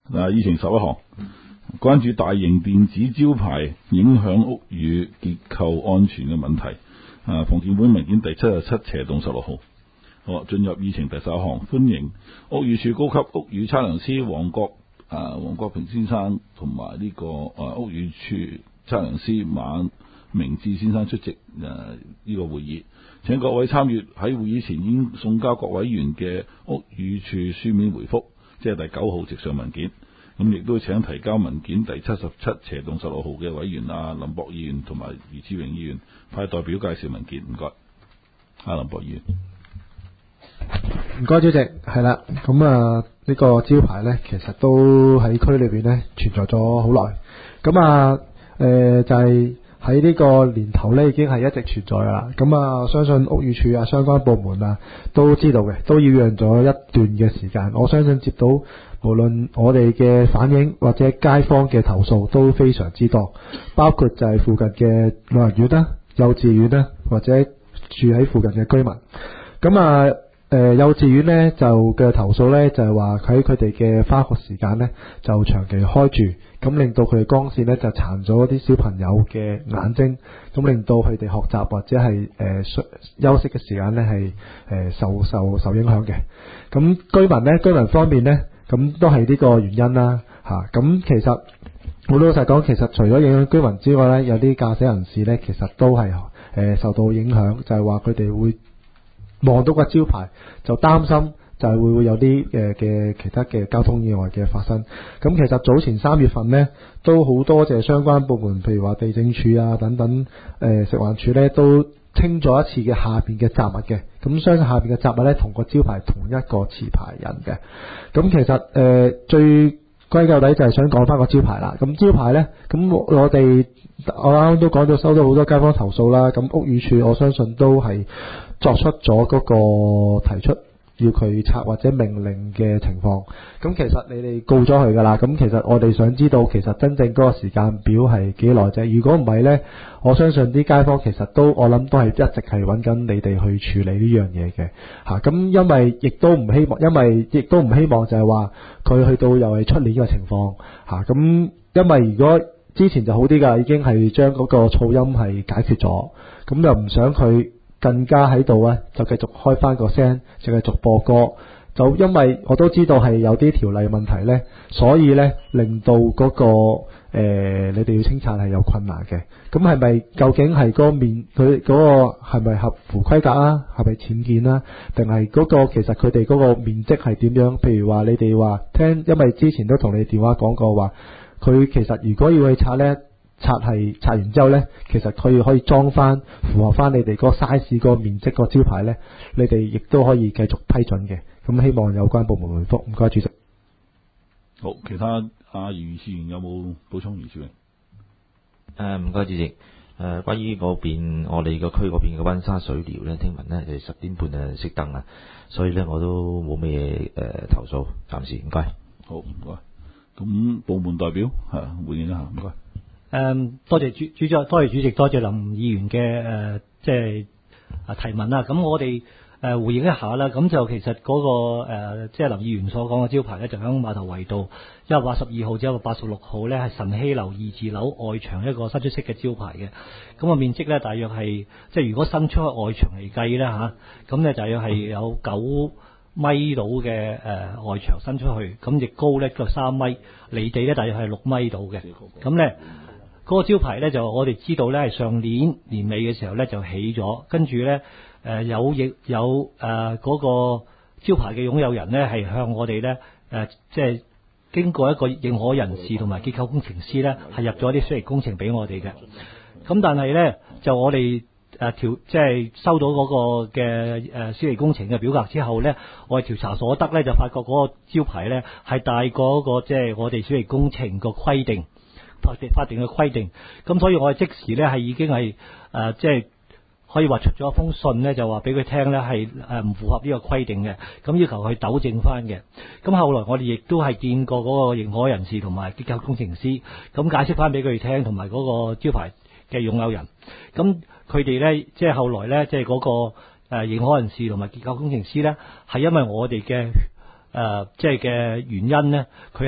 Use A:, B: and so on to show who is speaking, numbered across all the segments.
A: 議程11項，關注大型電子招牌影響屋宇結構安全嘅問題。房建會文件第77/16號。好，進入議程第11項，歡迎屋宇署高級屋宇測量師黃國平先生同埋呢個屋宇署測量師馬明志先生出席呢個會議。請各位參與喺會議前已經送交各委員嘅屋宇署書面回覆，即係第9號直上文件。咁亦都請提交文件第77/16號嘅委員林博議員同埋余志榮議員派代表介紹文件。唔該，林博議員。
B: 唔該，主席。係啦，咁呢個招牌呢，其實都喺區裏邊呢存在咗好耐。咁就係喺呢個年頭呢，已經係一直存在啦。咁相信屋宇署相關部門都知道嘅，都擾攘咗一段嘅時間。我相信接到無論我哋嘅反映或者街坊嘅投訴都非常之多，包括就係附近嘅老人院啦、幼稚園啦，或者住喺附近嘅居民。咁幼稚園呢就嘅投訴呢，就係話喺佢哋嘅返學時間呢，就長期開住，咁令到佢哋光線呢就殘咗啲小朋友嘅眼睛，咁令到佢哋學習或者係休息嘅時間呢係受影響嘅。咁居民方面呢，咁都係呢個原因啦咁其實好老實講，其實除咗影響居民之外呢，有啲駕駛人士呢，其實都係受到影響，就係話佢哋會望到個招牌就擔心就係會有啲嘅其他嘅交通意外嘅發生。咁其實早前3月份呢，都好多謝相關部門，譬如話地政署等等食環署呢，都清咗一次嘅下邊嘅雜物嘅。咁相信下邊嘅雜物呢，同個招牌同一個持牌人嘅。咁其實最歸究底就係想講翻個招牌啦。咁招牌呢，咁我啱啱都講到收到好多街坊投訴啦。咁屋宇署我相信都係作出咗嗰個提出要佢拆或者命令嘅情況。咁其實你哋告咗佢噶啦。咁其實我哋想知道其實真正嗰個時間表係幾耐啫？如果唔係呢，我相信啲街坊其實我諗都係一直係揾緊你哋去處理呢樣嘢嘅咁因為亦都唔希望就係話佢去到又係出年嘅情況咁因為如果之前就好啲噶，已經係將嗰個噪音係解決咗，咁又唔想佢更加喺度就繼續開翻個聲，就繼續播歌。就因為我都知道係有啲條例問題呢，所以呢令到嗰個你哋要清拆係有困難嘅。咁係咪究竟係佢嗰個係咪合乎規格係咪僭建定係嗰個其實佢哋嗰個面積係點樣？譬如話你哋話聽，因為之前都同你電話講過話，佢其實如果要去拆呢，拆完之後呢，其實佢可以裝翻符合翻你哋個 size 個面積個招牌呢，你哋亦都可以繼續批准嘅。咁希望有關部門回覆。唔該，主席。
A: 好，其他余議員有冇補充？余志榮。
C: 唔該，主席。關於我哋個區嗰邊嘅溫莎水療呢，聽聞呢就10點半熄燈所以呢我都冇咩投訴，暫時唔該。
A: 好，唔該。咁部門代表回應一下，唔該。
D: 多謝主席，多謝林議員嘅即係提問啦。咁我哋回應一下啦。咁就其實嗰個即係林議員所講嘅招牌咧，就響碼頭圍道182號至186號咧，係晨曦樓2字樓外牆一個伸出式嘅招牌嘅。咁面積咧大約係即係如果伸出去外牆嚟計咧咁咧大約係有9米到嘅外牆伸出去，咁亦高咧就3米，離地咧大約係6米到嘅。咁咧嗰個招牌咧就我哋知道咧係上年年尾嘅時候咧就起咗，跟住咧有嗰個招牌嘅擁有人咧係向我哋咧即係經過一個認可人士同埋結構工程師咧係入咗啲水泥工程俾我哋嘅。咁但係咧就我哋即係收到嗰個嘅水泥工程嘅表格之後咧，我哋調查所得咧就發覺嗰個招牌咧係大過嗰個即係我哋水泥工程個規定。法定嘅規定，咁所以我哋即時咧係已經係即係可以話出咗一封信咧，就話俾佢聽咧係唔符合呢個規定嘅，咁要求佢糾正翻嘅。咁後來我哋亦都係見過嗰個認可人士同埋結構工程師，咁解釋翻俾佢哋聽，同埋嗰個招牌嘅擁有人。咁佢哋咧即係後來咧即係嗰個認可人士同埋結構工程師咧，係因為我哋嘅即係嘅原因咧，佢係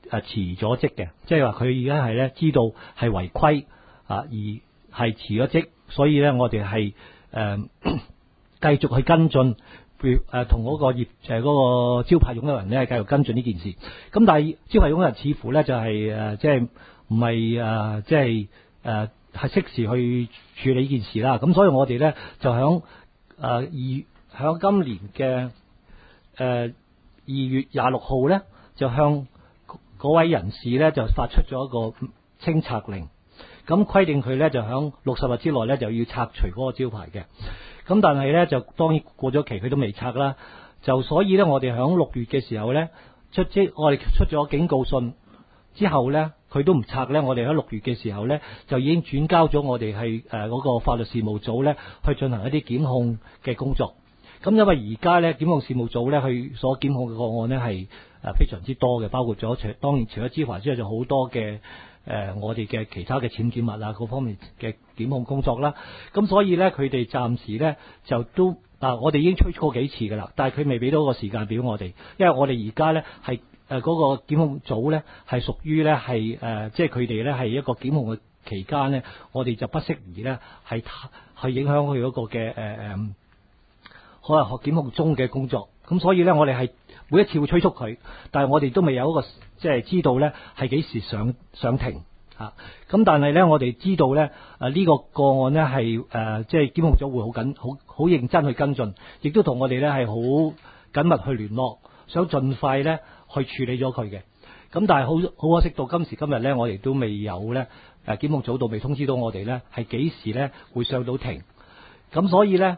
D: 辭咗職嘅，即係話佢而家係咧知道係違規而係辭咗職，所以咧我哋係繼續去跟進，譬如同嗰個嗰個招牌擁有人咧繼續跟進呢件事。咁但係招牌擁有人似乎咧就係即係唔係即係係適時去處理呢件事啦。咁所以我哋咧就響今年嘅2月26號咧，就向嗰位人士咧就發出咗一個清拆令，咁規定佢咧就響60日之內咧就要拆除嗰個招牌嘅。咁但係咧就當然過咗期佢都未拆啦，就所以咧我哋響6月嘅時候咧我哋出咗警告信之後咧，佢都唔拆咧，我哋喺6月嘅時候咧就已經轉交咗我哋係嗰個法律事務組咧去進行一啲檢控嘅工作。咁因為而家咧檢控事務組咧去所檢控嘅個案咧係非常之多嘅，包括咗當然除咗招牌之外，就好多嘅我哋嘅其他嘅僭建物啊嗰方面嘅檢控工作啦。咁所以咧佢哋暫時咧就都我哋已經催促過幾次噶啦，但係佢未俾到個時間表我哋，因為我哋而家咧係嗰個檢控組咧係屬於咧係即係佢哋咧係一個檢控嘅期間咧，我哋就不適宜咧係去影響佢嗰個嘅可能學檢控中嘅工作。咁所以咧我哋係每一次會催促佢，但係我哋都未有一個即係知道咧係幾時上庭嚇。咁但係咧我哋知道咧呢個個案咧係即係檢控組會好認真去跟進，亦都同我哋咧係好緊密去聯絡，想盡快咧去處理咗佢嘅。咁但係好可惜到今時今日咧，我哋都未有咧檢控組度未通知到我哋咧係幾時咧會上到庭。咁所以咧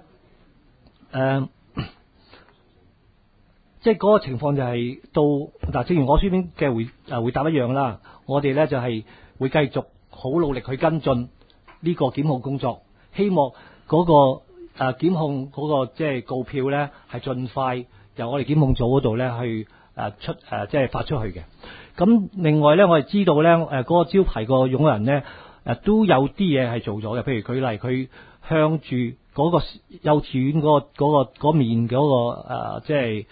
D: 即係嗰個情況就係到正如我書面嘅回答一樣啦，我哋咧就係會繼續好努力去跟進呢個檢控工作，希望嗰個檢控嗰個即係告票咧係盡快由我哋檢控組嗰度咧去即係發出去嘅。咁另外咧，我哋知道咧嗰個招牌個擁有人咧都有啲嘢係做咗嘅，譬如舉例佢向住嗰個幼稚園嗰面嗰個即係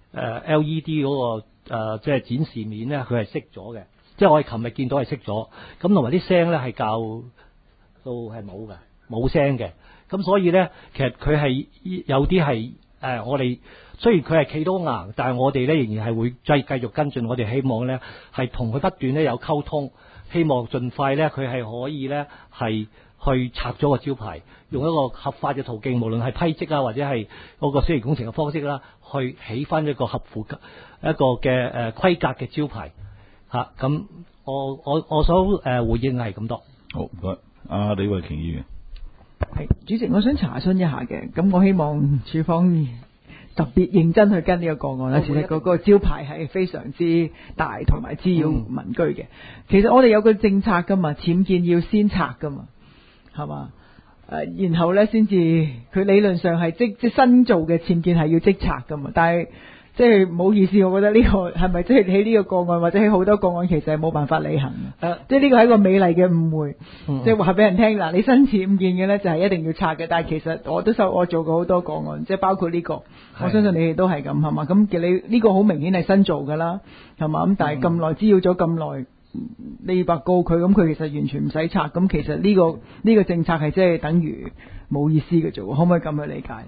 D: LED 嗰個即係展示面咧，佢係熄咗嘅，即係我哋琴日見到係熄咗，咁同埋啲聲咧係校到係冇聲嘅。咁所以咧，其實佢係有啲係我哋雖然佢係企到硬，但係我哋咧仍然係會繼續跟進。我哋希望咧係同佢不斷咧有溝通，希望盡快咧佢係可以咧係去拆咗個招牌，用一個合法嘅途徑，無論係批則啊或者係嗰個小型工程嘅方式啦，去起翻一個合乎一個嘅規格嘅招牌嚇。咁我所回應係咁多。
A: 好，唔該，李慧瓊議員。
E: 係主席，我想查詢一下嘅，咁我希望處方特別認真去跟呢個個案啦。其實嗰個招牌係非常之大，同埋滋擾民居嘅。其實我哋有個政策噶嘛，僭建要先拆噶嘛，係嘛？然後咧先至，佢理論上係即新做嘅僭建係要即拆噶嘛，但係即係唔好意思，我覺得呢個係咪即係喺呢個個案或者喺好多個案其實係冇辦法履行嘅。即係呢個係一個美麗嘅誤會，即係話俾人聽嗱，你新僭建嘅咧就係一定要拆嘅，但係其實我做過好多個案，即係包括呢個，我相信你哋都係咁係嘛？咁你呢個好明顯係新做噶啦，係嘛？咁但係咁耐滋擾咗咁耐，你白告佢，咁佢其實完全唔使拆，咁其實呢個政策係即係等於冇意思嘅啫，可唔可以咁去理解？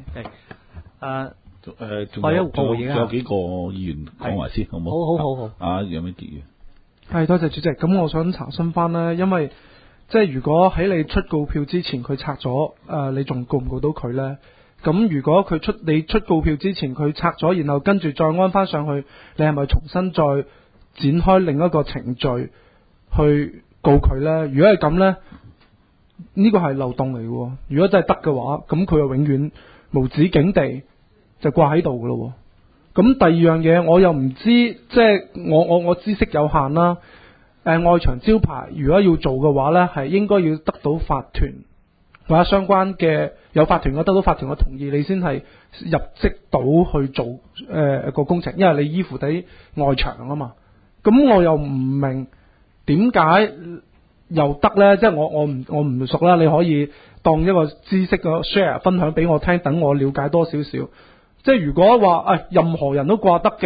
A: 仲有幾個議員講埋先，好唔好？好。楊美傑議員，
B: 係多謝主席。咁我想查詢翻咧，因為即係如果喺你出告票之前佢拆咗，你仲告唔告到佢咧？咁如果你出告票之前佢拆咗，然後跟住再安翻上去，你係咪重新再展開另一個程序去告佢咧？如果係咁咧，呢個係漏洞嚟嘅。如果真係得嘅話，咁佢又永遠無止境地就掛喺度噶咯。咁第二樣嘢，我又唔知，即係我知識有限啦。外牆招牌如果要做嘅話咧，係應該要得到法團或者相關嘅有法團，我得到法團嘅同意，你先係入職到去做個工程，因為你依附喺外牆啊嘛。咁我又唔明點解又得咧？即係我唔熟啦，你可以當一個知識嘅 share 分享俾我聽，等我了解多少少。即係如果話任何人都掛得嘅，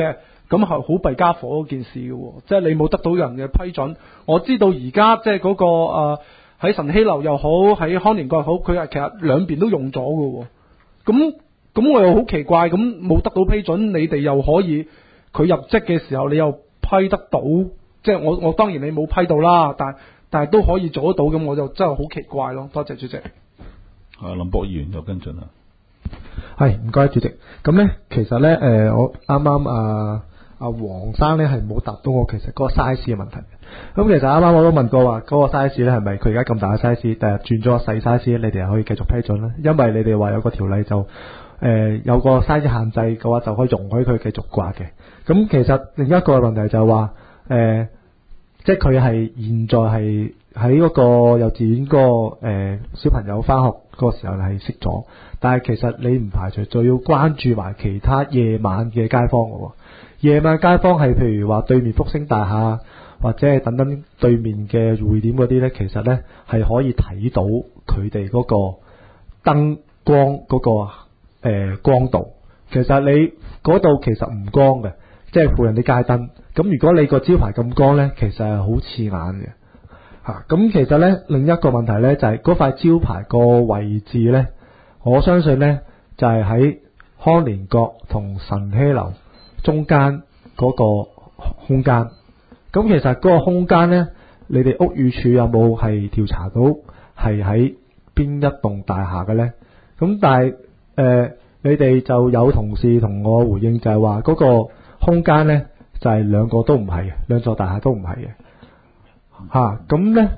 F: 咁係好弊家伙嗰件事嘅喎，即係你冇得到人嘅批准。我知道而家即係嗰個喺晨曦樓又好，喺康寧閣又好，佢係其實兩邊都用咗嘅喎。咁我又好奇怪，咁冇得到批准，你哋又可以佢入職嘅時候，你又批得到，即係我當然你冇批到啦，但係都可以做得到，咁我就真係好奇怪咯。多謝主席。
A: 林博議員有跟進啊。
B: 係，唔該主席。咁咧，其實咧，我啱啱阿黃生咧係冇答到我其實嗰個 size 嘅問題。咁其實啱啱我都問過話，嗰個 size 咧係咪佢而家咁大嘅 size，第日轉咗個細 size，你哋係可以繼續批准咧？因為你哋話有個條例就有個 size 限制嘅話，就可以容許佢繼續掛嘅。咁其實另一個問題就係話，即係佢係現在係喺嗰個幼稚園嗰個小朋友翻學嗰個時候係熄咗，但係其實你唔排除就要關注埋其他夜晚嘅街坊嘅喎。夜晚街坊係譬如話對面福星大廈或者係等等對面嘅匯點嗰啲呢，其實呢係可以睇到佢哋嗰個燈光嗰個光度。其實你嗰度其實唔光嘅，即係附近啲街燈。咁如果你個招牌咁光呢，其實係好刺眼嘅嚇。咁其實呢，另一個問題呢，就係嗰塊招牌個位置呢，我相信呢，就係喺康寧閣同晨曦樓中間嗰個空間。咁其實嗰個空間呢，你哋屋宇署有冇係調查到係喺邊一棟大廈嘅呢？咁但係你哋就有同事同我回應就係話嗰個空間呢，就係兩個都唔係嘅，兩座大廈都唔係嘅嚇。咁呢，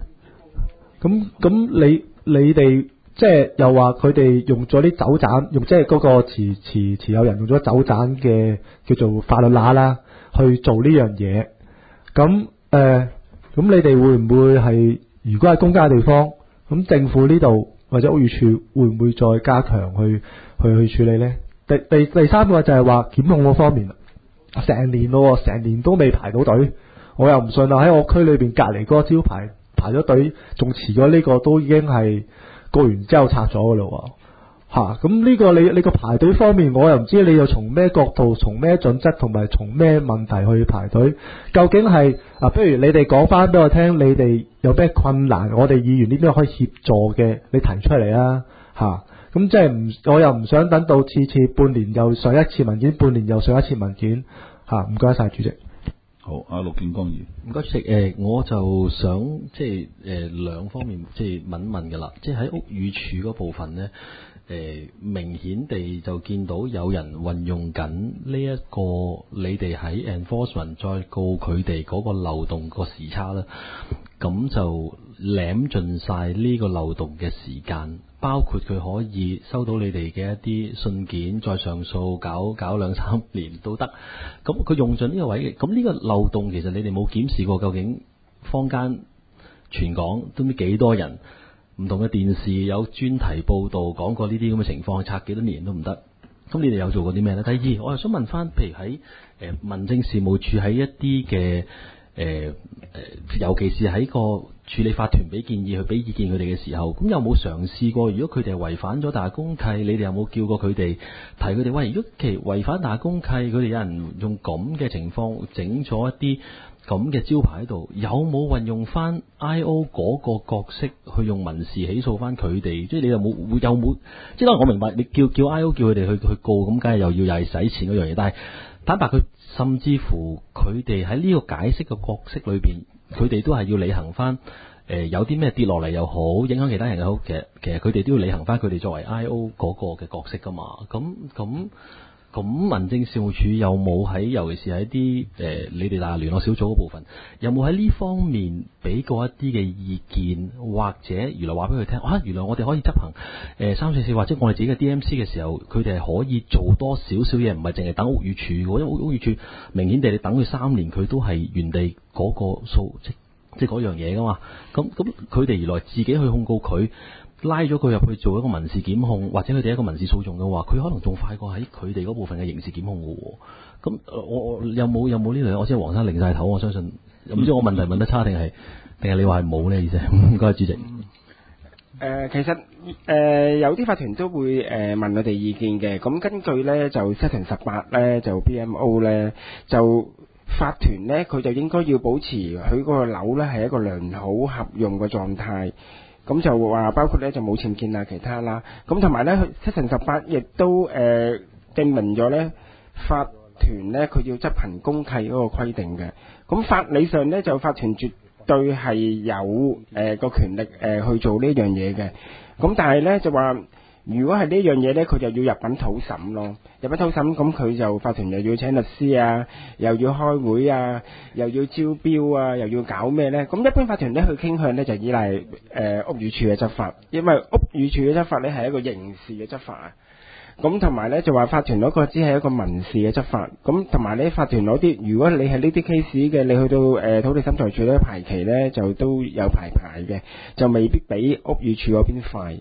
B: 咁你哋即係又話佢哋用咗啲走盞，用即係嗰個持有人用咗走盞嘅叫做法律罅啦，去做呢樣嘢。咁你哋會唔會係如果係公家地方，咁政府呢度或者屋宇署會唔會再加強去處理呢？第三個就係話檢控嗰方面，成年咯，成年都未排到隊，我又唔信啦。喺我區裏邊隔離嗰個招牌排咗隊，仲遲咗呢個都已經係過完之後拆咗噶咯嚇。咁呢個你個排隊方面，我又唔知你又從咩角度、從咩準則同埋從咩問題去排隊？究竟係不如你哋講翻俾我聽，你哋有咩困難，我哋議員呢邊可以協助嘅，你提出嚟啊嚇。咁即係我又唔想等到次半年又上一次文件，半年又上一次文件嚇。唔該晒主席。
A: 好，阿陸建光議員。
G: 唔該主席，我就想即係兩方面即係問㗎啦，即係喺屋宇署嗰部分呢，明顯地就見到有人運用緊呢一個你哋喺 enforcement 再告佢哋嗰個漏洞個時差啦，咁就攬盡晒呢個漏洞嘅時間，包括佢可以收到你哋嘅一啲信件，再上訴搞2-3年都得。咁佢用盡呢個位嘅，咁呢個漏洞其實你哋冇檢視過，究竟坊間全港都唔知幾多人，唔同嘅電視有專題報導講過呢啲咁嘅情況，拆幾多年都唔得。咁你哋有做過啲咩呢？第二，我又想問翻，譬如喺民政事務處喺一啲嘅尤其是喺個處理法團俾建議去俾意見佢哋嘅時候，咁有冇嘗試過？如果佢哋係違反咗大公契，你哋有冇叫過佢哋提佢哋？喂，如果其違反大公契，佢哋有人用咁嘅情況整咗一啲咁嘅招牌喺度，有冇運用翻 I.O. 嗰個角色去用民事起訴翻佢哋？即係你有冇？即係當然我明白你叫 I.O. 叫佢哋去告，咁梗係又係使錢嗰樣嘢。但係坦白佢，甚至乎佢哋喺呢個解釋嘅角色裏邊，佢哋都係要履行翻有啲咩跌落嚟又好，影響其他人又好，其實佢哋都要履行翻佢哋作為 I.O. 嗰個嘅角色噶嘛。咁民政事務處有冇喺，尤其是喺啲你哋大聯絡小組嗰部分，有冇喺呢方面俾過一啲嘅意見，或者原來話俾佢聽原來我哋可以執行344，或者我哋自己嘅 D.M.C. 嘅時候，佢哋係可以做多少少嘢，唔係淨係等屋宇署，因為屋宇署明顯地你等佢3年，佢都係原地嗰個數，即係嗰樣嘢噶嘛。咁佢哋原來自己去控告佢，拉咗佢入去做一個民事檢控，或者佢哋一個民事訴訟嘅話，佢可能仲快過喺佢哋嗰部分嘅刑事檢控嘅喎。咁我有冇呢樣？我知黃生擰晒頭，我相信唔知我問題問得差定係你話係冇呢？意思？唔該主席。
H: 其實有啲法團都會問我哋意見嘅。咁根據呢就7條18呢就 BMO 呢就法團呢佢就應該要保持佢嗰個樓呢係一個良好合用嘅狀態。咁就話包括呢就冇僭建啊其他啦。咁同埋呢7條18亦都定明咗呢法團呢佢要執行公契嗰個規定嘅。咁法理上呢就法團絕對係有個權力去做呢樣嘢嘅。咁但係呢就話如果係呢樣嘢呢佢就要入稟土審咯。入稟土審咁佢就法團又要請律師啊，又要開會啊，又要招標啊，又要搞咩呢？咁一般法團呢佢傾向呢就依賴屋宇署嘅執法，因為屋宇署嘅執法呢係一個刑事嘅執法啊。咁同埋呢就話法團嗰個只係一個民事嘅執法。咁同埋呢法團嗰啲，如果你係呢啲 case 嘅，你去到土地審裁處呢排期呢就都有排嘅，就未必比屋宇署嗰邊快。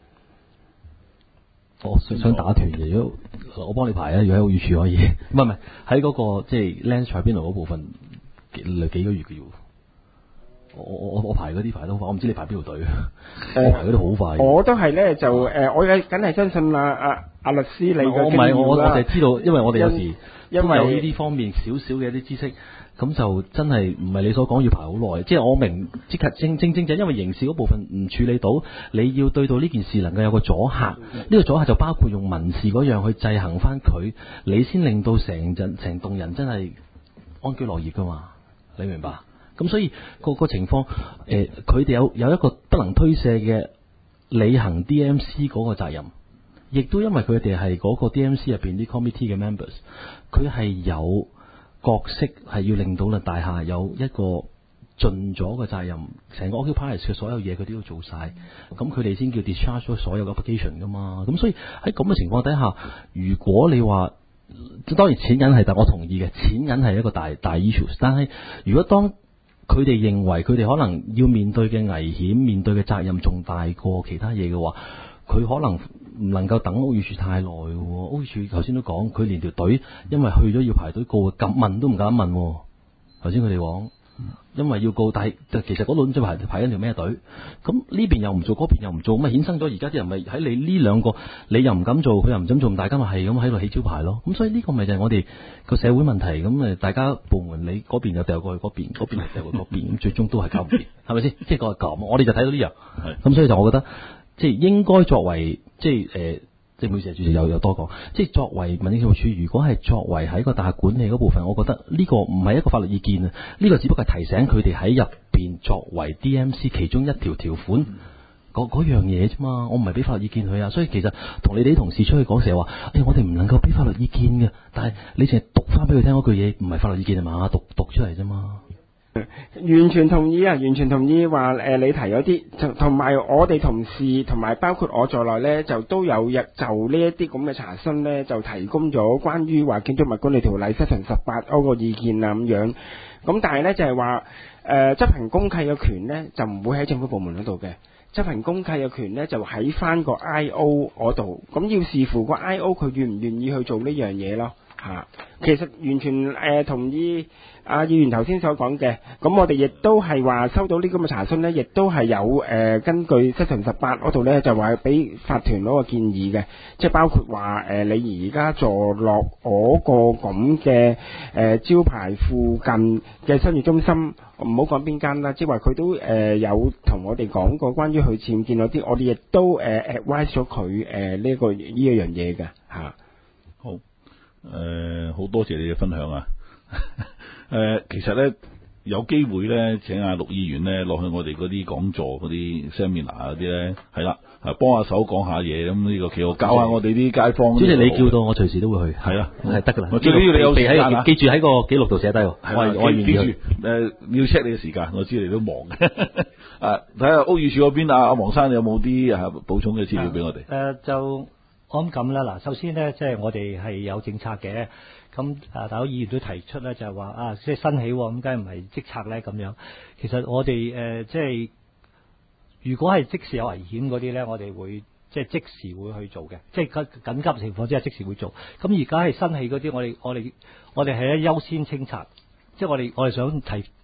G: 我想打斷嘅，如果我幫你排啊，如果喺屋宇署可以，唔係喺嗰個即係 Land Tribunal 嗰部分幾個月嘅要。我排嗰啲排得好快，我唔知你排邊條隊。我排嗰啲好快。
H: 我都係咧就我梗係相信阿律師你嘅經驗啦。
G: 我唔係我就係知道，因為我哋有時
H: 因為
G: 有呢啲方面少少嘅一啲知識，咁就真係唔係你所講要排好耐。即係我明，即係正就因為刑事嗰部分唔處理到，你要對到呢件事能夠有個阻嚇。呢個阻嚇就包括用民事嗰樣去制衡翻佢，你先令到成棟人真係安居樂業噶嘛？你明白？咁所以個情況，佢哋有一個不能推卸嘅履行 DMC 嗰個責任，亦都因為佢哋係嗰個 DMC 入邊啲 committee 嘅 members，佢係有角色係要令到大廈有一個盡咗嘅責任，成個 occupiers 嘅所有嘢佢都要做晒，咁佢哋先叫 discharge 咗所有嘅 application 噶嘛。咁所以喺咁嘅情況底下，如果你話當然錢銀係，但我同意嘅，錢銀係一個大 issue， 但係如果當佢哋認為佢哋可能要面對嘅危險、面對嘅責任仲大過其他嘢嘅話，佢可能唔能夠等屋宇署太耐嘅。屋宇署頭先都講，佢連條隊因為去咗要排隊告，咁問都唔敢問。頭先佢哋講，因為要告，但係其實嗰度即係排緊條咩隊？咁呢邊又唔做，嗰邊又唔做，咁衍生咗而家啲人咪喺你呢兩個，你又唔敢做，佢又唔敢做，大家咪係咁喺度起招牌咯。咁所以呢個咪就係我哋個社會問題。咁大家部門你嗰邊又掉過去嗰邊，嗰邊又掉過去嗰邊，咁最終都係搞唔掂，係咪先？即係個係咁，我哋就睇到呢樣。咁所以就我覺得，即係應該作為即係唔好意思，主席有多講，即係作為民政事務處，如果係作為喺個大廈管理嗰部分，我覺得呢個唔係一個法律意見啊，呢個只不過係提醒佢哋喺入邊作為 DMC 其中一條條款嗰樣嘢啫嘛，我唔係俾法律意見佢啊。所以其實同你哋啲同事出去講成日話，我哋唔能夠俾法律意見嘅，但係你淨係讀翻俾佢聽嗰句嘢，唔係法律意見係嘛？讀出嚟啫嘛。
H: 完全同意啊！完全同意話你提嗰啲，同埋我哋同事同埋包括我在內呢，就都有就呢一啲咁嘅查詢呢，就提供咗關於話建築物管理條例7條18嗰個意見啊咁樣。咁但係呢，就係話執行公契嘅權呢，就唔會喺政府部門嗰度嘅，執行公契嘅權呢，就喺翻個 I.O. 嗰度。咁要視乎個 I.O. 佢願唔願意去做呢樣嘢咯。其實完全同意阿議員頭先所講嘅，咁我哋亦都係話收到呢咁嘅查詢呢，亦都係有根據7條18嗰度呢，就話俾法團嗰個建議嘅，即係包括話你而家坐落嗰個咁嘅招牌附近嘅商業中心，唔好講邊間啦，即係話佢都有同我哋講過關於佢僭建嗰啲，我哋亦都advise 咗佢呢一樣嘢嘅嚇。
A: 好。好多謝你嘅分享啊！其實咧有機會咧，請阿陸議員咧落去我哋嗰啲講座嗰啲 seminar 嗰啲咧，係啦，幫下手講下嘢，咁呢個幾好，教下我哋啲街坊。即係你叫到我隨時都會去，係啦，係得噶啦。最緊要你有時間，記住喺個記錄度寫低。我記住你要 check 你嘅時間，我知你都忙嘅。睇下屋宇署嗰邊阿黃生，你有冇啲補充嘅資料俾我哋？
D: 就我諗咁啦，嗱，首先呢，即係我哋係有政策嘅，咁大家議員都提出咧，就係話即係新起咁，梗係唔係即拆咧咁樣。其實我哋即係如果係即時有危險嗰啲咧，我哋會即係即時會去做嘅，即係緊急情況之下即時會做。咁而家係新起嗰啲，我哋係咧優先清拆，即係我哋想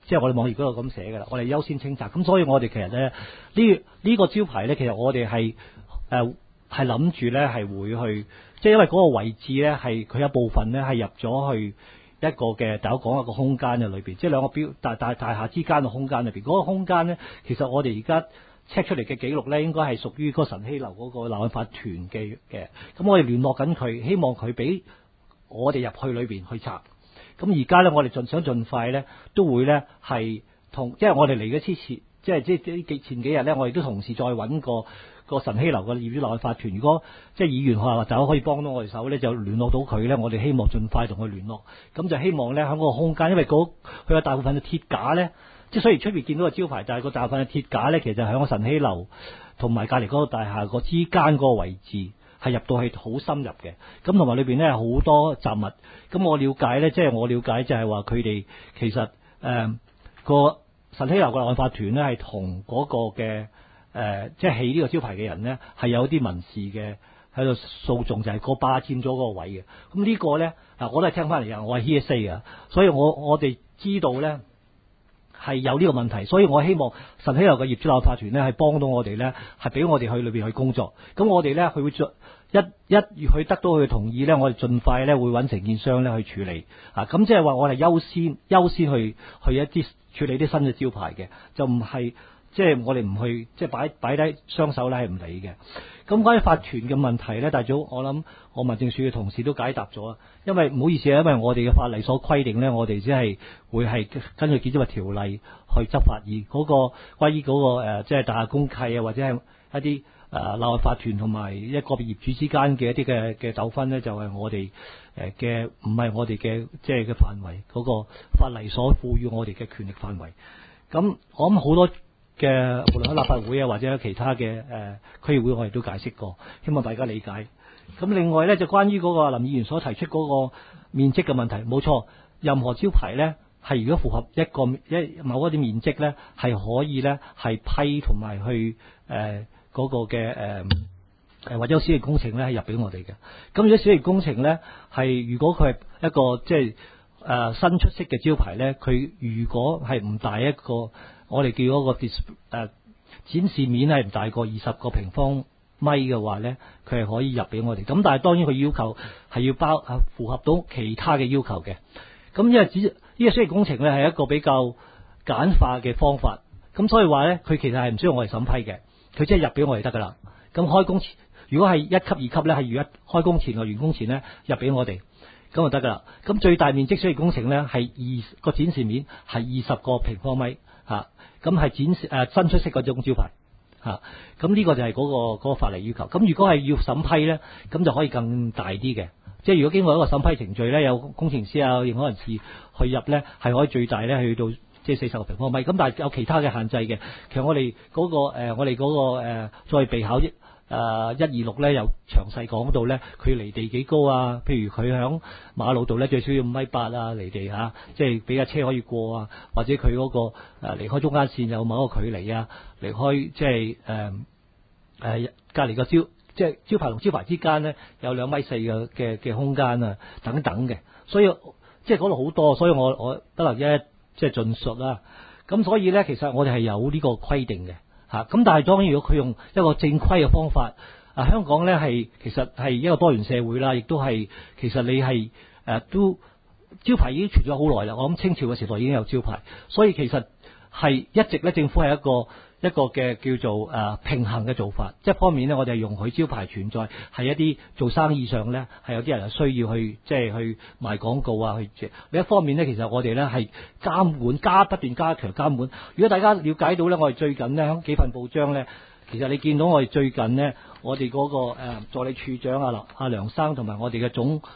D: 即係我哋網頁嗰度咁寫㗎啦，我哋優先清拆。咁所以我哋其實咧呢個招牌咧，其實我哋係諗住咧係會去，即係因為嗰個位置咧係佢有部分咧係入咗去一個嘅，大家講一個空間嘅裏邊，即係兩個大廈之間嘅空間裏邊。嗰個空間咧，其實我哋而家 check 出嚟嘅記錄咧，應該係屬於嗰個晨曦樓嗰個立案法團嘅。咁我哋聯絡緊佢，希望佢俾我哋入去裏邊去拆。咁而家咧，我哋想盡快咧，都會咧係同，即係我哋嚟嘅之前，即係前幾日咧，我哋都同時再揾個晨曦樓嘅業主立案法團。如果即係議員或者可以幫到我哋手咧，就聯絡到佢咧，我哋希望盡快同佢聯絡。咁就希望咧喺嗰個空間，因為佢有大部分嘅鐵架咧，即係雖然出邊見到個招牌，但係個大部分嘅鐵架咧，其實喺個晨曦樓同埋隔離嗰個大廈個之間嗰個位置。係入到去好深入嘅，咁同埋裏邊咧好多雜物。咁我了解咧，即係我了解就係話佢哋其實個晨曦樓嘅立案法團咧係同嗰個嘅即係起呢個招牌嘅人咧係有啲民事嘅喺度訴訟，就係個霸佔咗嗰個位嘅。咁呢個咧我都係聽翻嚟嘅，我係 hearsay 嘅，所以我哋知道咧係有呢個問題，所以我希望晨曦樓嘅業主立案法團咧係幫到我哋咧，係俾我哋去裏邊去工作。咁我哋咧佢會一去得到佢嘅同意咧，我哋盡快咧會揾承建商咧去處理。咁即係話我哋優先去一啲處理啲新嘅招牌嘅，就唔係即係我哋唔去即係擺低雙手咧係唔理嘅。咁關於法團嘅問題咧，大早我諗我民政處嘅同事都解答咗。因為唔好意思啊，因為我哋嘅法例所規定咧，我哋只係會係根據建築物條例去執法，而嗰個關於嗰個即係大廈公契啊，或者係一啲立案法團同埋一個別業主之間嘅一啲嘅糾紛咧，就係我哋嘅唔係我哋嘅即係嘅範圍，嗰個法例所賦予我哋嘅權力範圍。咁我諗好多嘅無論喺立法會啊或者其他嘅區議會，我哋都解釋過，希望大家理解。咁另外咧就關於嗰個林議員所提出嗰個面積嘅問題，冇錯，任何招牌咧係如果符合某一啲面積咧，係可以咧係批同埋去嗰個嘅或者小型工程咧係入俾我哋嘅。咁如果小型工程咧係如果佢係一個即係新出色嘅招牌咧，佢如果係唔大一個，我哋叫嗰個展示面係唔大過20個平方米嘅話咧，佢係可以入俾我哋。咁但係當然佢要求係要符合到其他嘅要求嘅。咁因為呢個小型工程咧係一個比較簡化嘅方法，咁所以話咧佢其實係唔需要我哋審批嘅，佢即係入俾我哋得噶啦。咁開工前，如果係1級2級咧，係如一開工前或完工前咧入俾我哋，咁就得噶啦。咁最大面積小型工程咧係個展示面係20個平方米嚇，咁係展示新出色嗰種招牌嚇。咁呢個就係嗰個法例要求。咁如果係要審批咧，咁就可以更大啲嘅。即係如果經過一個審批程序咧，有工程師啊、認可人士去入咧，係可以最大咧去到即係40個平方米。咁但係有其他嘅限制嘅。其實我哋嗰個再備考126咧，又詳細講到咧，佢離地幾高啊？譬如佢響馬路度咧，最少要5.8米啊，離地嚇，即係俾架車可以過啊。或者佢嗰個離開中間線有某一個距離啊，離開即係隔離個即係招牌同招牌之間咧有2.4米嘅空間啊，等等嘅。所以即係嗰度好多，所以我不能即係盡述啦。咁所以咧，其實我哋係有呢個規定嘅嚇。咁但係當然，如果佢用一個正規嘅方法，香港咧係其實係一個多元社會啦，亦都係其實你係都招牌已經存咗好耐啦。我諗清朝嘅時代已經有招牌，所以其實係一直咧政府係一個嘅叫做平衡嘅做法。一方面咧，我哋係容許招牌存在，係一啲做生意上咧係有啲人係需要去即係去賣廣告啊，去另一方面咧，其實我哋咧係監管不斷加強監管。如果大家了解到咧，我哋最近咧喺幾份報章咧，其實你見到我哋最近咧，我哋嗰個助理處長阿梁生同埋我哋嘅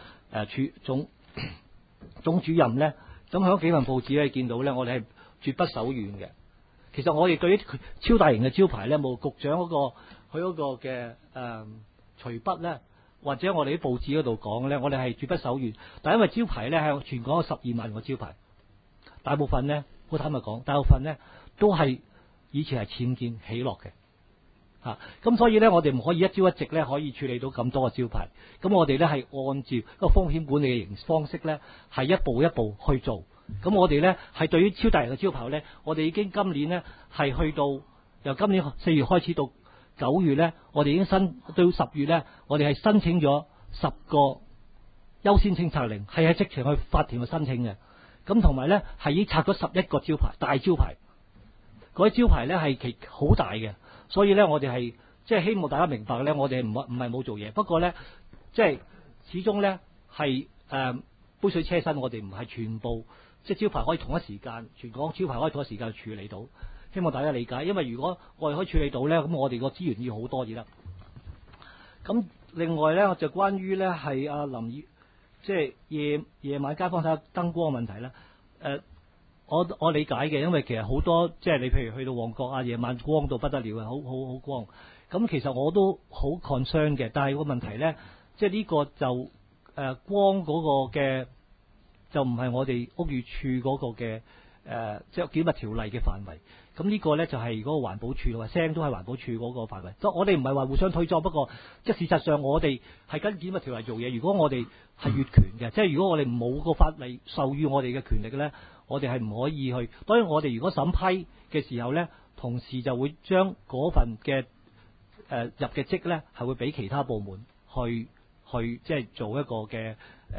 D: 總主任咧，咁喺幾份報紙咧見到咧，我哋係絕不手軟嘅。其實我哋對於超大型嘅招牌咧，冇局長佢嗰個嘅隨筆咧，或者我哋啲報紙嗰度講咧，我哋係絕不手軟。但因為招牌咧係全港有12萬個招牌，大部分咧好坦白講，大部分咧都係以前係僭建起落嘅嚇。咁所以咧，我哋唔可以一朝一夕咧可以處理到咁多個招牌。咁我哋咧係按照一個風險管理嘅方式咧，係一步一步去做。 咁我哋咧係對於超大型嘅招牌咧，我哋已經今年咧係去到由今年4月開始到9月咧，我哋已經到10月咧，我哋係申請咗10個優先清拆令，係喺即場去法庭去申請嘅。咁同埋咧係已經拆咗11個招牌，大招牌，嗰啲招牌咧係好大嘅，所以咧我哋係即係希望大家明白咧，我哋唔係冇做嘢，不過咧即係始終咧係杯水車薪，我哋唔係全部即係招牌可以同一時間，全港招牌可以同一時間處理到，希望大家理解。因為如果我哋可以處理到咧，咁我哋個資源要好多啲啦。咁另外咧就關於咧係阿林議即係夜晚街坊睇下燈光嘅問題咧，我理解嘅，因為其實好多即係你譬如去到旺角啊，夜晚光到不得了啊，好光。咁其實我都好 concern 嘅，但係個問題咧，即係呢個就光嗰個嘅就唔係我哋屋宇署嗰個嘅即係檢物條例嘅範圍。咁呢個咧就係嗰個環保署話聲都係環保署嗰個範圍。所以我哋唔係話互相推裝，不過即係事實上我哋係跟檢物條例做嘢。如果我哋係越權嘅，即係如果我哋冇個法例授予我哋嘅權力咧，我哋係唔可以去。當然我哋如果審批嘅時候咧，同時就會將嗰份嘅入嘅職咧係會俾其他部門去即係做一個嘅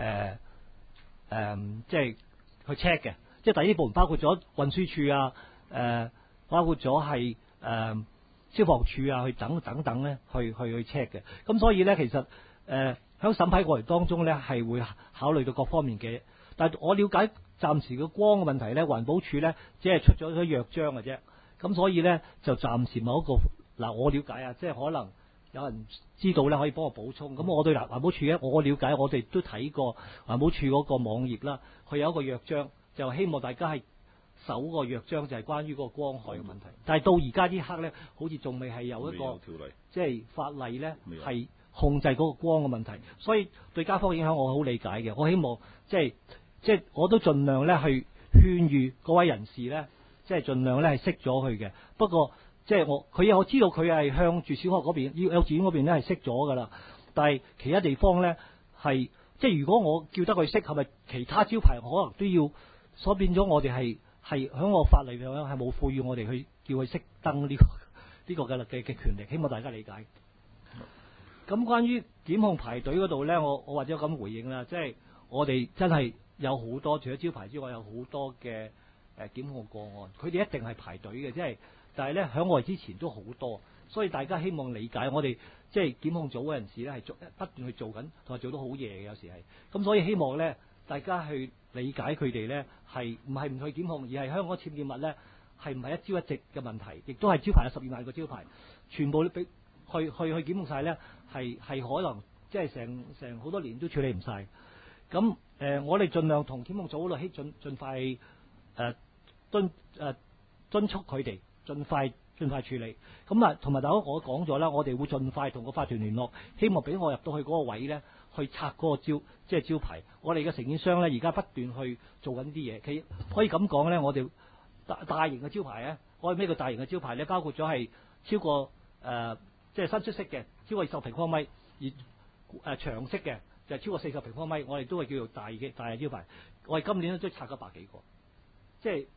D: 即係去 check 嘅。即係第二部門包括咗運輸署啊，包括咗係消防處啊，去等咧，去 check 嘅。咁所以咧，其實喺審批過程當中咧，係會考慮到各方面嘅。但係我了解暫時嘅光嘅問題咧，環保署咧只係出咗個約章嘅啫。咁所以咧就暫時某一個嗱，我了解啊，即係可能有人知道咧，可以幫我補充。咁我對環保署咧，我了解，我哋都睇過環保署嗰個網頁啦，佢有一個約章，就希望大家係守個約章，就係關於嗰個光害嘅問題。但係到而家呢刻咧，好似仲未係有一個即係法例咧係控制嗰個光嘅問題，所以對街坊影響我好理解嘅。我希望即係我都盡量咧去勸喻嗰位人士咧，即係盡量咧係熄咗佢嘅。不過即係我知道佢係向住小學嗰邊、幼稚園嗰邊咧係熄咗噶啦，但係其他地方咧係即係如果我叫得佢熄，係咪其他招牌可能都要？所以變咗我哋係喺我法例上係冇賦予我哋去叫佢熄燈呢個嘅權力，希望大家理解。咁關於檢控排隊嗰度咧，我或者咁回應啦，即係我哋真係有好多除咗招牌之外，有好多嘅檢控個案，佢哋一定係排隊嘅，即係但係咧喺我哋之前都好多，所以大家希望理解我哋即係檢控組嘅人士咧係不斷去做緊，同埋做到好夜嘅有時係，咁所以希望咧大家去理解佢哋咧係唔係唔去檢控，而係香港僭建物咧係唔係一朝一夕嘅問題，亦都係招牌有12萬個招牌，全部俾去檢控晒咧係可能即係成好多年都處理唔晒。咁我哋盡量同檢控組嗰度盡快敦促佢哋盡快處理。咁啊，同埋大家我講咗啦，我哋會盡快同個法團聯絡，希望俾我入到去嗰個位咧，去拆嗰個即係招牌。我哋嘅承建商咧，而家不斷去做緊啲嘢。其實可以咁講咧，我哋大型嘅招牌咧，我哋咩叫大型嘅招牌咧？包括咗係超過即係伸出式嘅超過20平方米，而長式嘅就係超過40平方米，我哋都係叫做大嘅招牌。我哋今年都拆咗100幾個，即係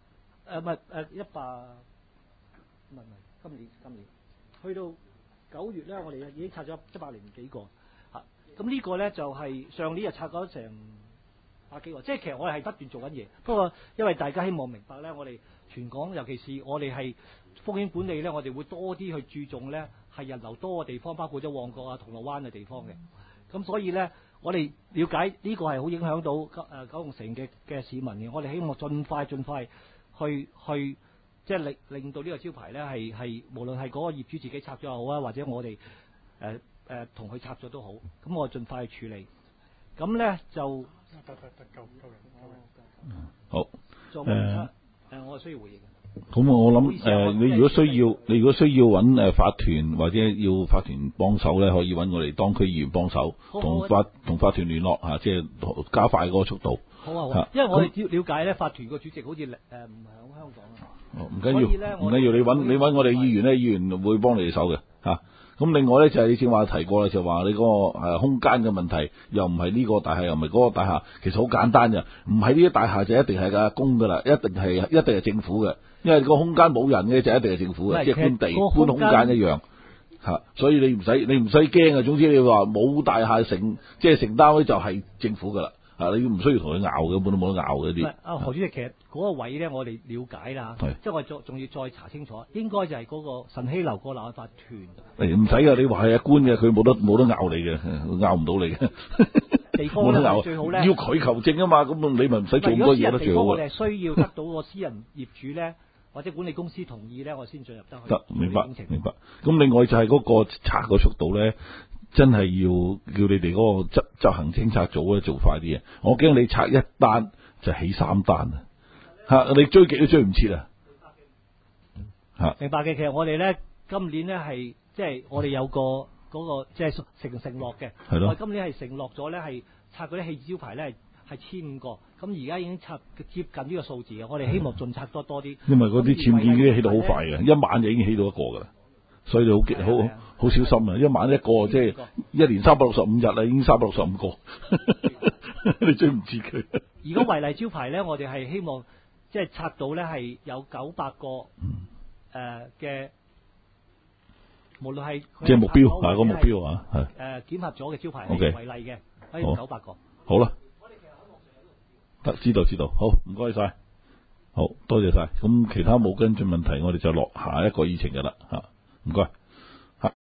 D: 今年去到9月咧，我哋已經拆咗100零幾個嚇。咁呢個咧就係上年就拆咗成100幾個，即係其實我哋係不斷做緊嘢。不過因為大家希望明白咧，我哋全港尤其是我哋係風險管理咧，我哋會多啲去注重咧係人流多嘅地方，包括咗旺角啊、銅鑼灣嘅地方嘅。咁所以咧，我哋了解呢個係好影響到九龍城嘅市民嘅。我哋希望盡快去即係令到呢個招牌咧係無論係嗰個業主自己拆咗又好啊，或者我哋同佢拆咗都好，咁我盡快去處理。咁咧就
A: 好
D: 我需要回應。
A: 咁我諗你如果需要揾法團或者要法團幫手咧，可以揾我哋當區議員幫手，同法團聯絡嚇，即係加快嗰個速度。
D: 好啊，因為我哋了解咧，法團個主席好似唔響香港啊。
A: 唔緊要，你揾我哋議員咧，議員會幫你哋手嘅嚇。 咁另外咧就係你正話提過啦，就話你嗰個空間嘅問題，又唔係呢個大廈，又唔係嗰個大廈，其實好簡單嘅，唔係呢啲大廈就一定係㗎公㗎啦，一定係政府嘅，因為個空間冇人嘅就一定係政府嘅，即係官地官空間一樣嚇，所以你唔使驚啊。總之你話冇大廈承擔咧就係政府㗎啦。你唔需要同佢拗嘅，根本都冇得拗嘅啲。
D: 何主席，其實嗰個位咧，我哋了解啦，即係我仲要再查清楚，應該就係嗰個晨曦樓個立法團。唔
A: 使㗎，你話係阿官嘅，佢冇得拗你嘅，拗唔到你嘅。
D: 地方咧最好咧，
A: 要佢求證啊嘛，咁你咪唔使做咁多嘢得最好。
D: 我哋係需要得到個私人業主咧，或者管理公司同意咧，我先進入得去。
A: 得，明白。咁另外就係嗰個查個速度咧。真係要叫你哋嗰個執行清拆組咧做快啲啊！我驚你拆一單就起3單啊！你追極都追唔切啊！
D: 明白嘅，其實我哋咧今年咧係即係我哋有個嗰個即係承諾嘅，
A: 係咯。
D: 我哋今年係承諾咗咧係拆嗰啲棄置招牌咧係1500個，咁而家已經拆接近呢個數字嘅，我哋希望盡拆多啲。
A: 因為嗰啲僭建已經起到好快嘅，一晚就已經起到一個㗎啦。所以你好小心啊！一晚一個，即係一年365日啦，已經365個，你追唔切佢。
D: 如果違例招牌咧，我哋係希望即係拆到咧係有900個嘅，無論係
A: 即係目標個目標啊，係
D: 檢核咗嘅招牌係違例嘅，可以900個。
A: 好啦，得知道，好唔該晒，好多謝晒。咁其他冇跟進問題，我哋就落下一個議程㗎啦嚇。唔該。